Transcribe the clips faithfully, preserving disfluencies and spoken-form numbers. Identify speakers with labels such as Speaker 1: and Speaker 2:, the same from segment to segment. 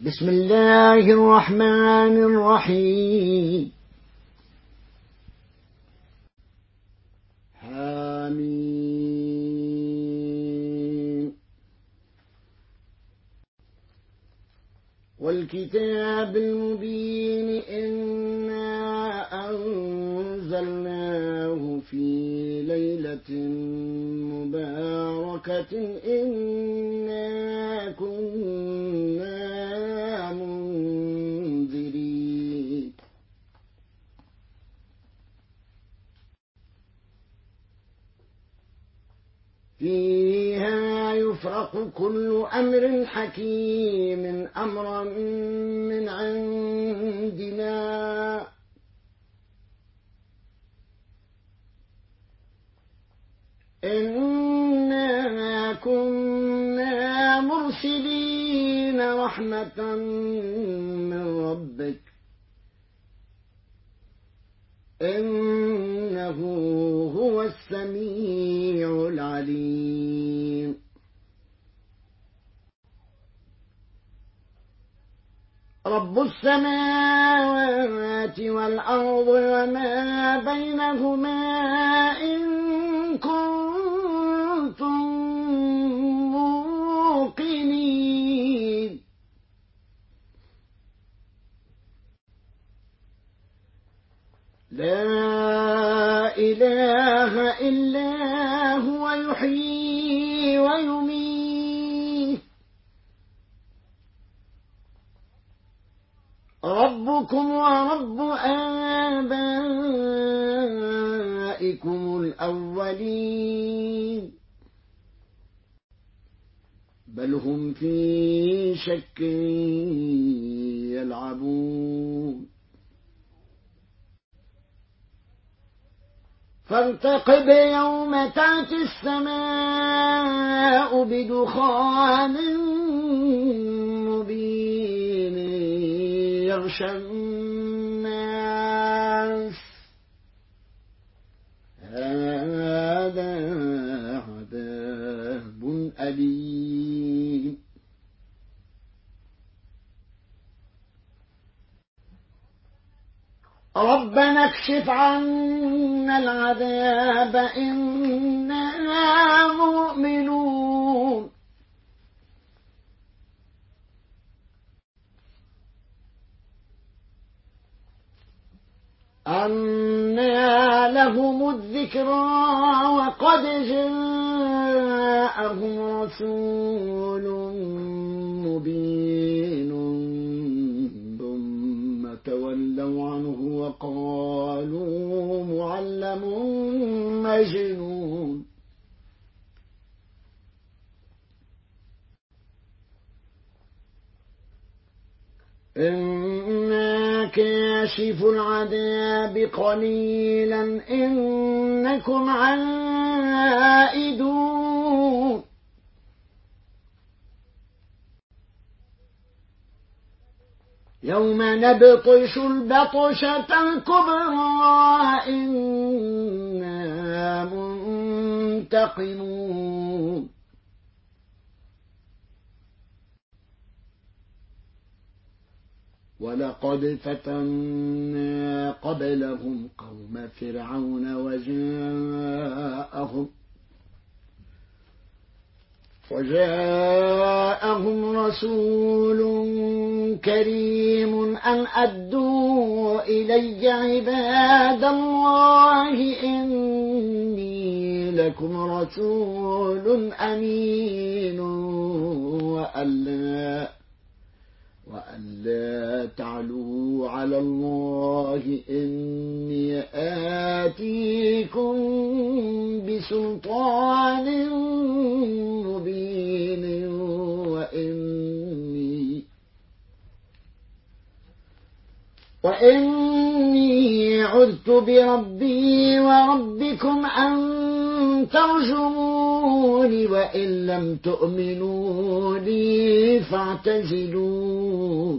Speaker 1: بسم الله الرحمن الرحيم. حميم. والكتاب المبين إنا أنزلناه في ليلة مباركة إنا كنا منذرين. فيها يفرق كل أمر حكيم أمرا من عندنا إنا كنا مرسلين رحمة من ربك إنه هو السميع العليم. رب السماوات والأرض وما بينهما إن كنتم موقنين. لا إله إلا هو يحيي ويميت. ربكم ورب آبائكم الأولين بل هم في شك يلعبون. فارتقب يوم تأتي السماء بدخان مبين يغشى الناس هذا عذاب أليم. ربنا اكشف عنا العذاب إنا مؤمنون. أنى لهم الذكرى وقد جاءهم رسول مبين ثم تولوا عنه وقالوا معلم مجنون. إنا كاشف العذاب قليلا إنكم عائدون. يوم نبطش البطشة الكبرى إنا منتقمون. ولقد فتنا قبلهم قوم فرعون وجاءهم وجاءهم رسول كريم أن أدوا إلي عباد الله إني لكم رسول أمين وألا وألا تعلوا على الله إني آتيكم بسلطان مبين وإني وإني عذت بربي وربكم أن ترجمون وإن لم تؤمنوا لي فاعتزلون.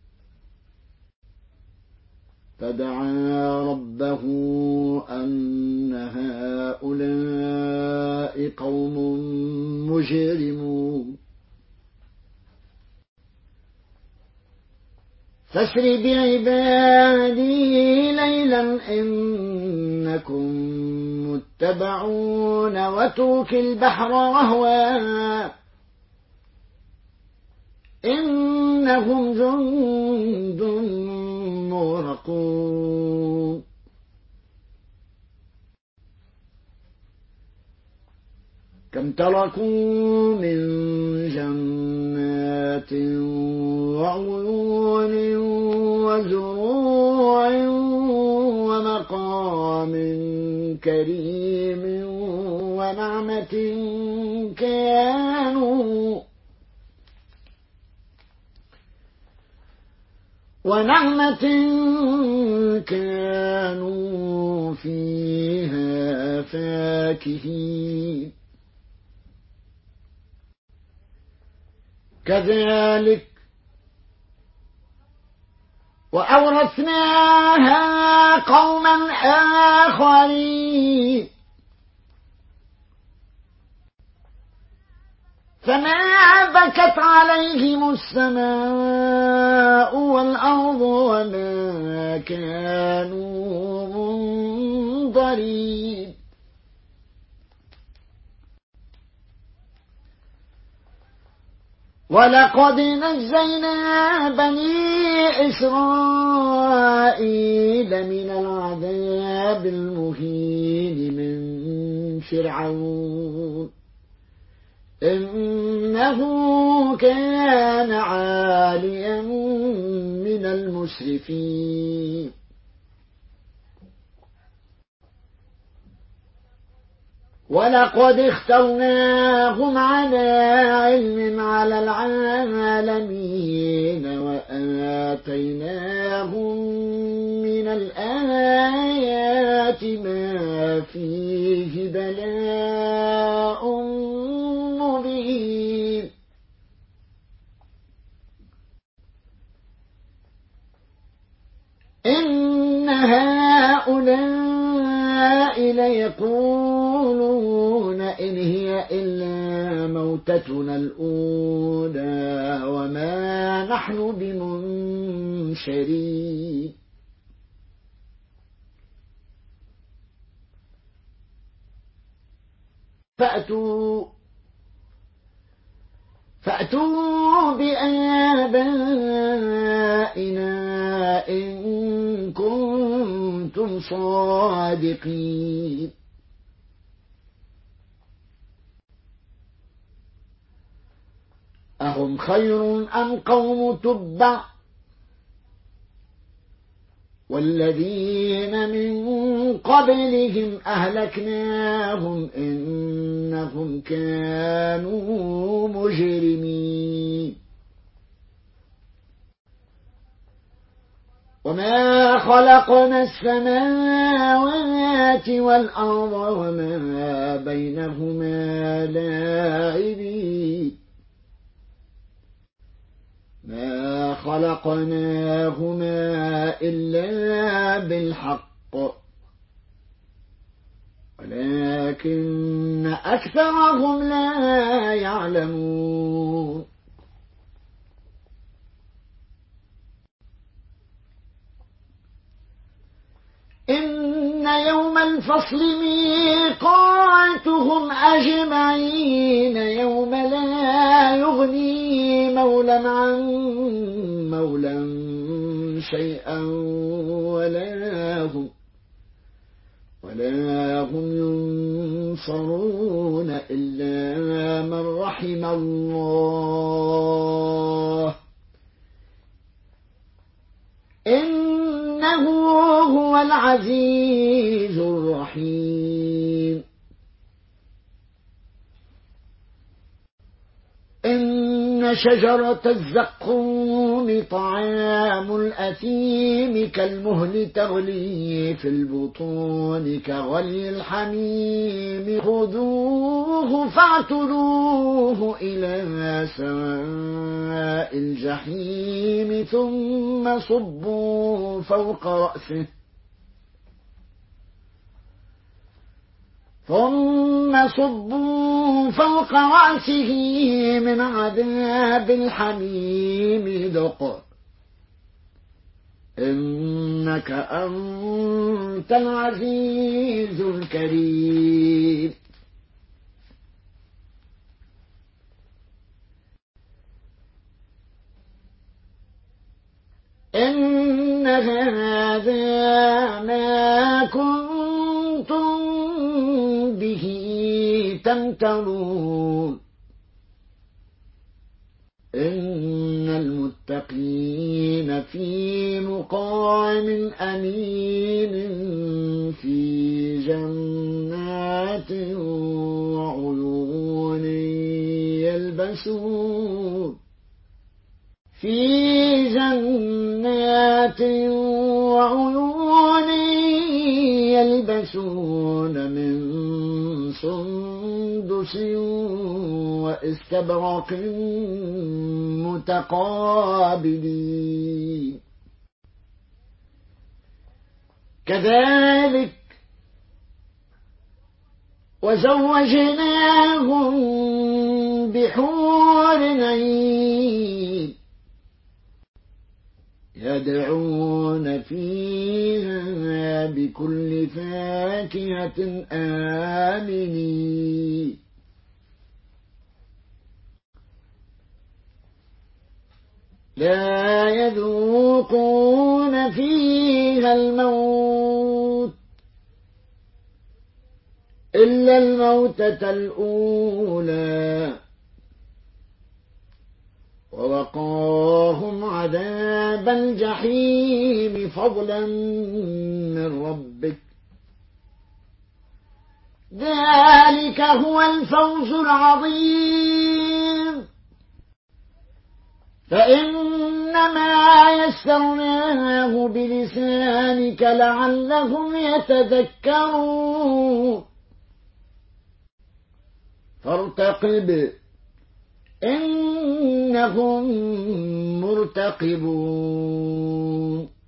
Speaker 1: فدعا ربه أن هؤلاء قوم مجرمون. فاسر بعبادي ليلا إنكم متبعون واترك البحر رهوا إنهم جند مغرقون كم تركوا من جنات وعيون وزروع ومقام كريم ونعمة كانوا ونعمة كانوا فيها فاكهين كذلك وأورثناها قوما آخرين فما بكت عليهم السماء والأرض وما كانوا منظرين ولقد نجينا بني إسرائيل من العذاب المهين من فرعون إنه كان عاليا من المسرفين ولقد اخترناهم على علم على العالمين وآتيناهم من الآيات ما فيه بلاء مبين إن هؤلاء ليقولون إن هي إلا موتتنا الأولى وما نحن بمنشرين فأتوا فأتوا بآبائنا إن كنتم صادقين أهم خير أم قوم تبع والذين من قبلهم أهلكناهم إنهم كانوا مجرمين وما خلقنا السماوات والأرض وما بينهما لاعبين ما خلقناهما إلا بالحق ولكن أكثرهم لا يعلمون إن يوم الفصل ميقاتهم أجمعين يوم لا يغني مولا عن مولا شيئا ولا هم ولا هم ينصرون إلا من رحم الله إنه هو العزيز الرحيم إن شجرة الزقوم طعام الأثيم كالمهل تغلي في البطون كغلي الحميم خذوه فاعتلوه إلى سواء الجحيم ثم صبوا فوق رأسه ثم صبوا فوق رأسه من عذاب الحميم ذق إنك أنت العزيز الكريم. إن هذا ما كنتم به تمترون. إن المتقين في مقام أمين في جنات وعيون يلبسون في جنات وعيون يلبسون من سندس واستبرق متقابلين. كذلك وزوجناهم بحور عين يدعون فيها بكل فاكهة آمنين. لا يذوقون فيها الموت إلا الموتة الأولى ووقاهم عذاب الجحيم فضلا من ربك. ذلك هو الفوز العظيم. فإنما يسرناه بلسانك لعلهم يتذكرون. فارتقب إنهم مرتقبون.